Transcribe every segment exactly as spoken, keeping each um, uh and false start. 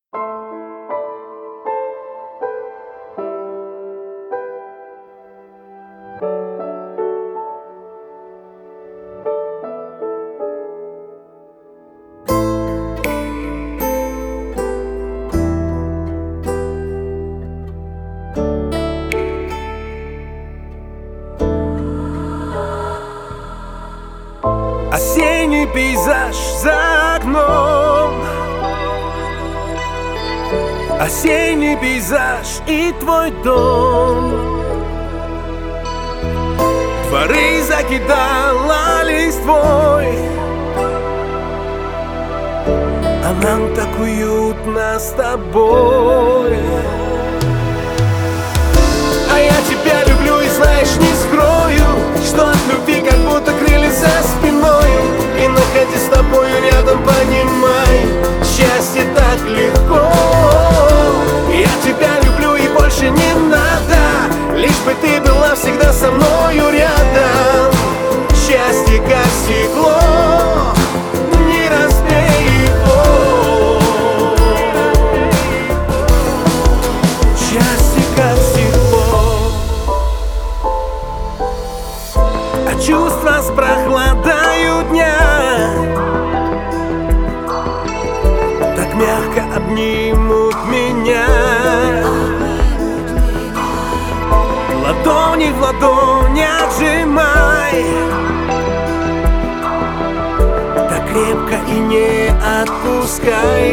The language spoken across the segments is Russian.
Осенний пейзаж за окном, осенний пейзаж и твой дом. Дворы закидала листвой, а нам так уютно с тобой. А я тебя люблю и, знаешь, не скрою, что от любви как будто крылья за спиною. И находясь с тобою рядом, понимай, счастье так легко. Я тебя люблю и больше не надо, лишь бы ты была всегда со мною рядом. Счастье как стекло, не разбей его. Счастье как стекло, а чувства с прохладою дня так мягко обнимут меня. Ладони в ладонях сжимай, так крепко и не отпускай.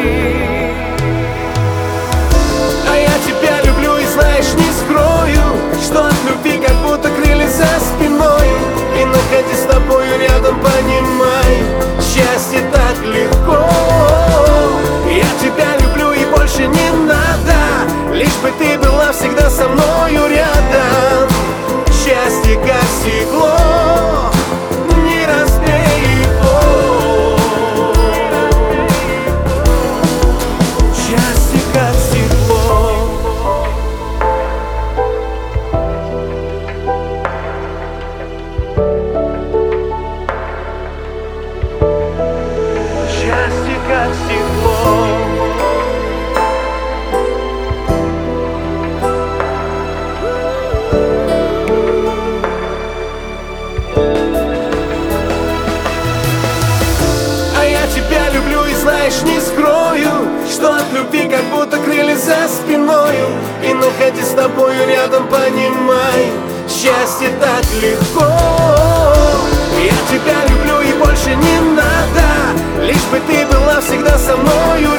А я тебя люблю и, знаешь, не скрою, что от любви как будто крылья за спиною. И находясь с тобою рядом, понимай, счастье так легко. Я тебя люблю и больше не надо, лишь бы ты была всегда со мною рядом. Счастье как стекло, не разбей его. Счастье как стекло. Счастье как стекло. Знаешь, не скрою, что от любви как будто крылья за спиною. И находясь с тобою рядом, понимай, счастье так легко. Я тебя люблю и больше не надо, лишь бы ты была всегда со мною